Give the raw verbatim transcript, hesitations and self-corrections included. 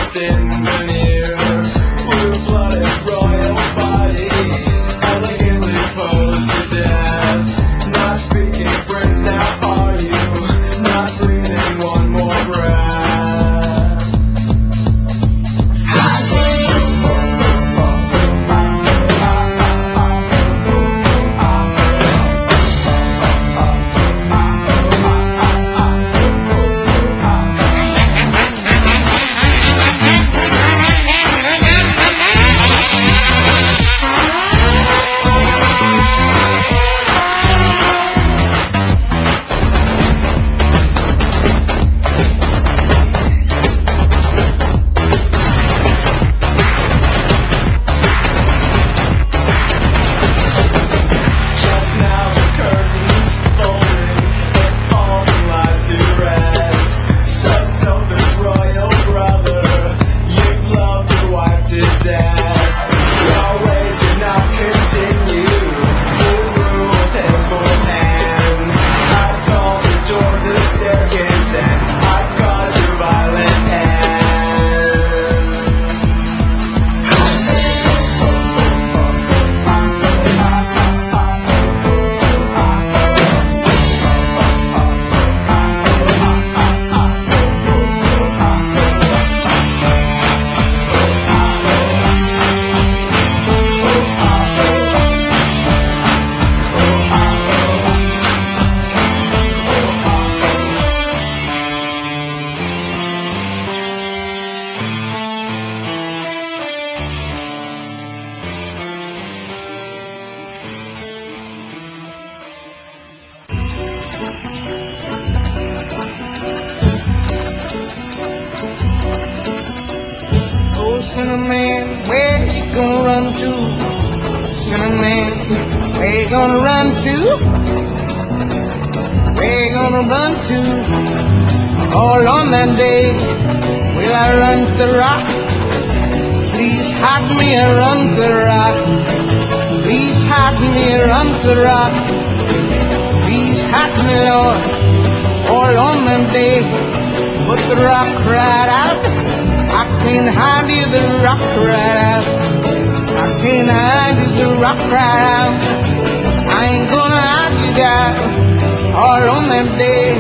thin veneer, blue-blooded royal body, elegantly posed to death. Not speaking French now, are you? Not breathing one more breath. Oh, Cinnamon, where you gonna run to? Cinnamon, where you gonna run to? Where you gonna run to? All on that day, will I run to the rock? Please hide me and run to the rock. Please hide me and run to the rock. Please hide me, Lord, all on that day. But the rock cried out, I can't hide you, the rock cried out. I can't hide you, the rock cried out. I ain't gonna hide you, God, all on that day.